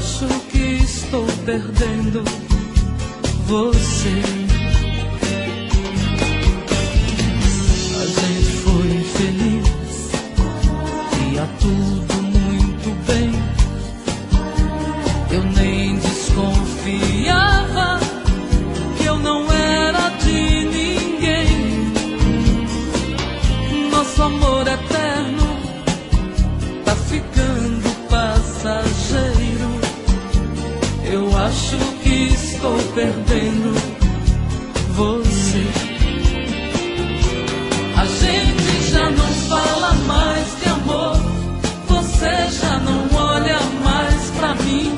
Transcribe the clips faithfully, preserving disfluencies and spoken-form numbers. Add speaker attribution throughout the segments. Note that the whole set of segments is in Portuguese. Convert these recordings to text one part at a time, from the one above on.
Speaker 1: acho que estou perdendo você. A gente foi feliz, ia tudo muito bem. Eu nem desconfiava que eu não era de ninguém. Nosso amor eterno tá ficando passageiro. Eu acho que estou perdendo você. A gente já não fala mais de amor, você já não olha mais pra mim.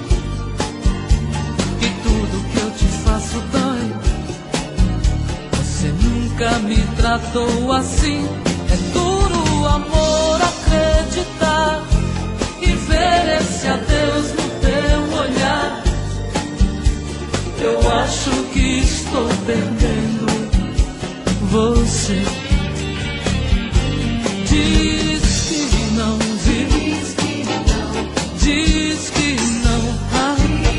Speaker 1: E tudo que eu te faço dói, você nunca me tratou assim. É duro, amor, acreditar e ver esse adeus no teu olhar. Eu acho que estou perdendo você. Diz que não, diz que não, diz que não, ah.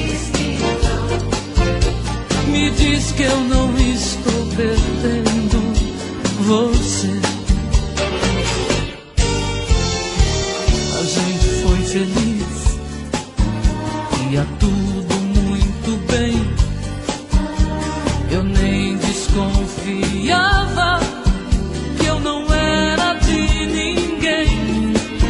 Speaker 1: Me diz que eu não estou perdendo você. A gente foi feliz, ia tudo muito bem. Eu nem desconfiava que eu não era de ninguém.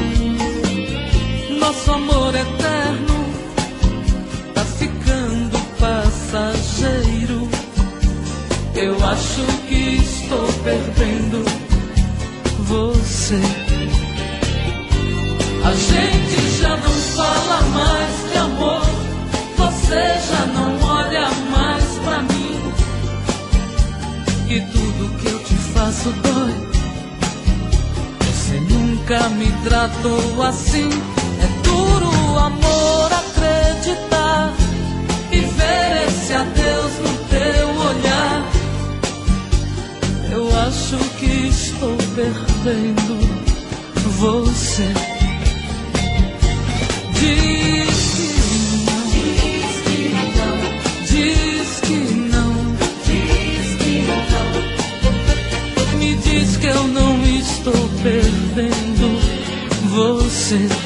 Speaker 1: Nosso amor eterno tá ficando passageiro. Eu acho que estou perdendo você. A gente já não fala mais de amor, você já não olha mais pra mim. E tudo que eu te faço dói, você nunca me tratou assim. É duro, amor, acreditar e ver esse adeus no teu olhar. Eu acho que estou perdendo você. Diz que não, diz que não, diz que não. Me diz que eu não estou perdendo você.